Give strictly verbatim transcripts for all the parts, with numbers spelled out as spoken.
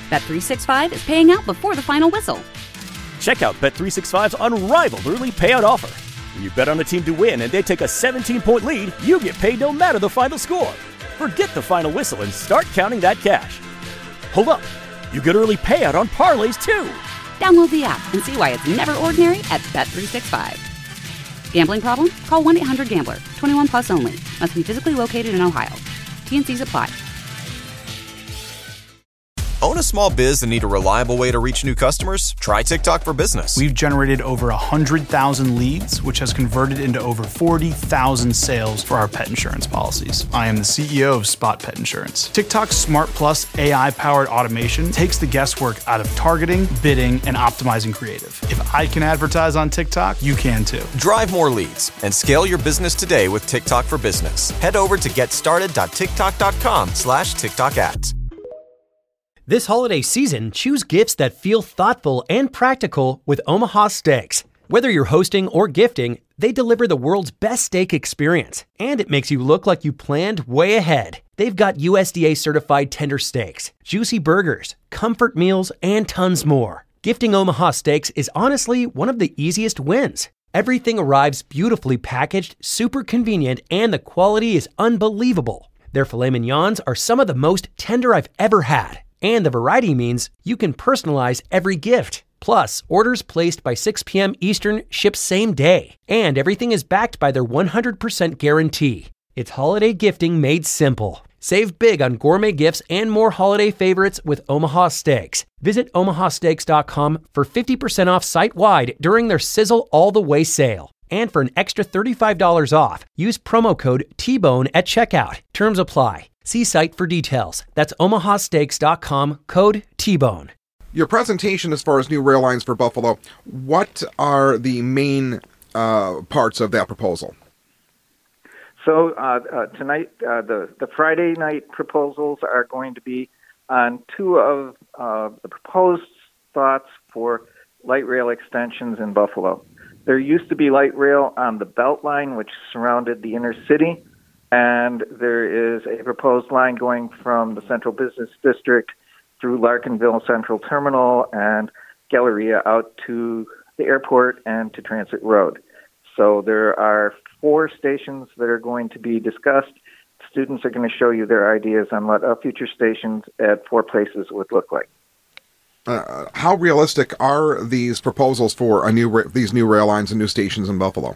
Bet three sixty-five is paying out before the final whistle. Check out Bet three sixty-five's unrivaled early payout offer. When you bet on a team to win and they take a seventeen-point lead, you get paid no matter the final score. Forget the final whistle and start counting that cash. Hold up. You get early payout on parlays, too. Download the app and see why it's never ordinary at Bet three sixty-five. Gambling problem? Call one eight hundred gambler. twenty-one plus only. Must be physically located in Ohio. T N Cs apply. Own a small biz and need a reliable way to reach new customers? Try TikTok for Business. We've generated over one hundred thousand leads, which has converted into over forty thousand sales for our pet insurance policies. I am the C E O of Spot Pet Insurance. TikTok's Smart Plus A I-powered automation takes the guesswork out of targeting, bidding, and optimizing creative. If I can advertise on TikTok, you can too. Drive more leads and scale your business today with TikTok for Business. Head over to getstarted.tiktok.com slash TikTok ads. This holiday season, choose gifts that feel thoughtful and practical with Omaha Steaks. Whether you're hosting or gifting, they deliver the world's best steak experience, and it makes you look like you planned way ahead. They've got U S D A-certified tender steaks, juicy burgers, comfort meals, and tons more. Gifting Omaha Steaks is honestly one of the easiest wins. Everything arrives beautifully packaged, super convenient, and the quality is unbelievable. Their filet mignons are some of the most tender I've ever had. And the variety means you can personalize every gift. Plus, orders placed by six p.m. Eastern ship same day. And everything is backed by their one hundred percent guarantee. It's holiday gifting made simple. Save big on gourmet gifts and more holiday favorites with Omaha Steaks. Visit omaha steaks dot com for fifty percent off site-wide during their Sizzle All the Way sale. And for an extra thirty-five dollars off, use promo code T bone at checkout. Terms apply. See site for details. That's omaha steaks dot com, code T bone. Your presentation as far as new rail lines for Buffalo, what are the main uh, parts of that proposal? So uh, uh, tonight, uh, the, the Friday night proposals are going to be on two of uh, the proposed thoughts for light rail extensions in Buffalo. There used to be light rail on the Beltline, which surrounded the inner city, and there is a proposed line going from the Central Business District through Larkinville Central Terminal and Galleria out to the airport and to Transit Road. So there are four stations that are going to be discussed. Students are going to show you their ideas on what uh, future stations at four places would look like. Uh, how realistic are these proposals for a new ra- these new rail lines and new stations in Buffalo?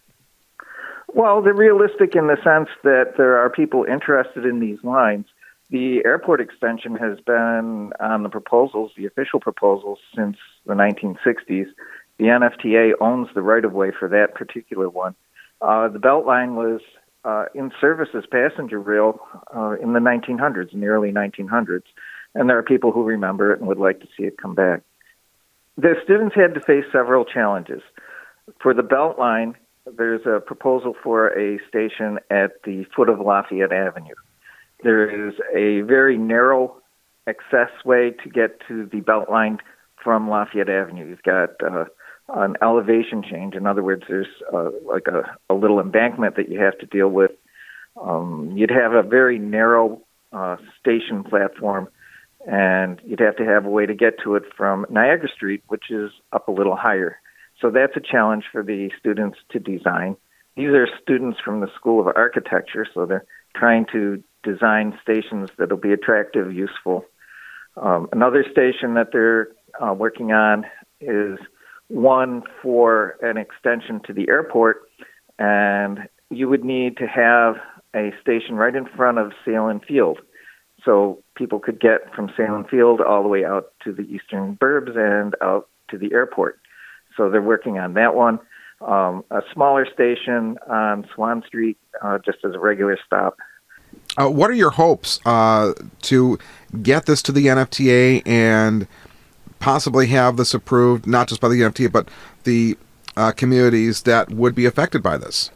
Well, they're realistic in the sense that there are people interested in these lines. The airport extension has been on the proposals, the official proposals, since the nineteen sixties. The N F T A owns the right-of-way for that particular one. Uh, the Beltline was uh, in service as passenger rail uh, in the nineteen hundreds, in the early nineteen hundreds, and there are people who remember it and would like to see it come back. The students had to face several challenges. For the Beltline, there's a proposal for a station at the foot of Lafayette Avenue. There is a very narrow access way to get to the Beltline from Lafayette Avenue. You've got uh, an elevation change. In other words, there's uh, like a, a little embankment that you have to deal with. Um, you'd have a very narrow uh, station platform, and you'd have to have a way to get to it from Niagara Street, which is up a little higher. So that's a challenge for the students to design. These are students from the School of Architecture, so they're trying to design stations that will be attractive, useful. Um, another station that they're uh, working on is one for an extension to the airport, and you would need to have a station right in front of Salem Field. So people could get from Salem Field all the way out to the eastern burbs and out to the airport. So they're working on that one. Um, a smaller station on Swan Street, uh, just as a regular stop. Uh, what are your hopes uh, to get this to the N F T A and possibly have this approved, not just by the N F T A, but the uh, communities that would be affected by this?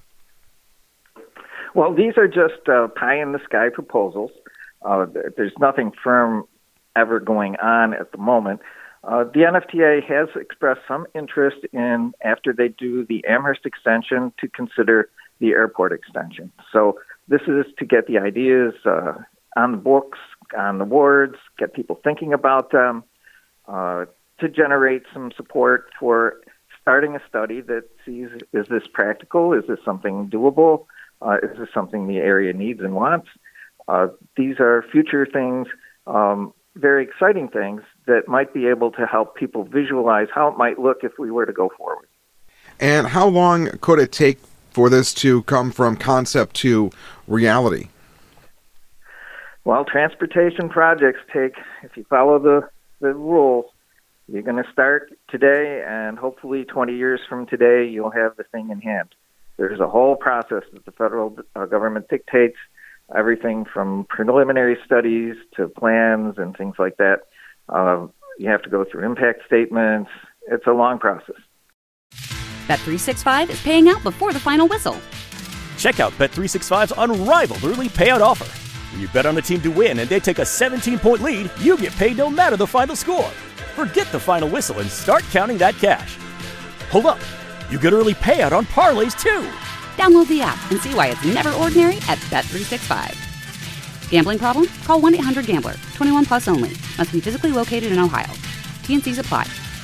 Well, these are just uh, pie-in-the-sky proposals. Uh, there's nothing firm ever going on at the moment. Uh, the N F T A has expressed some interest in, after they do the Amherst extension, to consider the airport extension. So this is to get the ideas uh, on the books, on the wards, get people thinking about them, uh, to generate some support for starting a study that sees, is this practical? Is this something doable? Uh, is this something the area needs and wants? Uh, these are future things, um, very exciting things that might be able to help people visualize how it might look if we were to go forward. And how long could it take for this to come from concept to reality? Well, transportation projects take, if you follow the, the rules, you're going to start today, and hopefully twenty years from today, you'll have the thing in hand. There's a whole process that the federal uh, government dictates, everything from preliminary studies to plans and things like that. Uh, you have to go through impact statements. It's a long process. Bet three sixty-five is paying out before the final whistle. Check out Bet three sixty-five's unrivaled early payout offer. When you bet on a team to win and they take a seventeen-point lead, you get paid no matter the final score. Forget the final whistle and start counting that cash. Hold up. You get early payout on parlays, too. Download the app and see why it's never ordinary at Bet three sixty-five. Gambling problem? Call one eight hundred gambler. twenty-one plus only. Must be physically located in Ohio. T N Cs apply.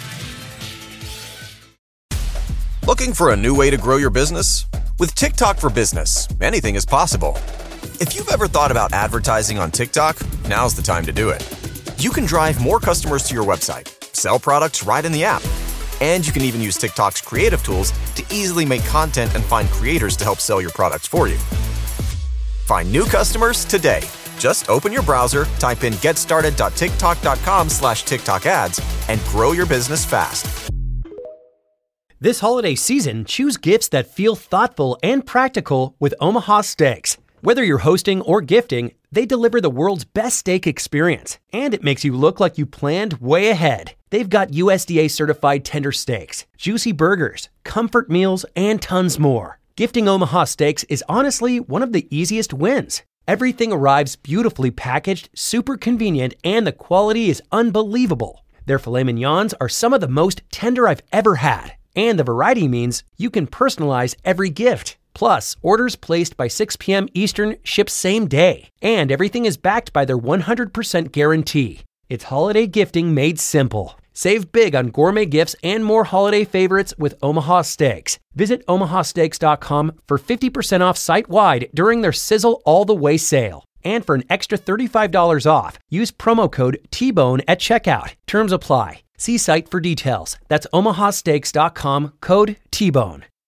Looking for a new way to grow your business? With TikTok for Business, anything is possible. If you've ever thought about advertising on TikTok, now's the time to do it. You can drive more customers to your website, sell products right in the app, and you can even use TikTok's creative tools to easily make content and find creators to help sell your products for you. Find new customers today. Just open your browser, type in getstarted.tiktok.com slash TikTok ads, and grow your business fast. This holiday season, choose gifts that feel thoughtful and practical with Omaha Steaks. Whether you're hosting or gifting, they deliver the world's best steak experience, and it makes you look like you planned way ahead. They've got U S D A-certified tender steaks, juicy burgers, comfort meals, and tons more. Gifting Omaha Steaks is honestly one of the easiest wins. Everything arrives beautifully packaged, super convenient, and the quality is unbelievable. Their filet mignons are some of the most tender I've ever had. And the variety means you can personalize every gift. Plus, orders placed by six p.m. Eastern ship same day. And everything is backed by their one hundred percent guarantee. It's holiday gifting made simple. Save big on gourmet gifts and more holiday favorites with Omaha Steaks. Visit omaha steaks dot com for fifty percent off site-wide during their Sizzle All the Way sale. And for an extra thirty-five dollars off, use promo code T bone at checkout. Terms apply. See site for details. That's omaha steaks dot com, code T bone.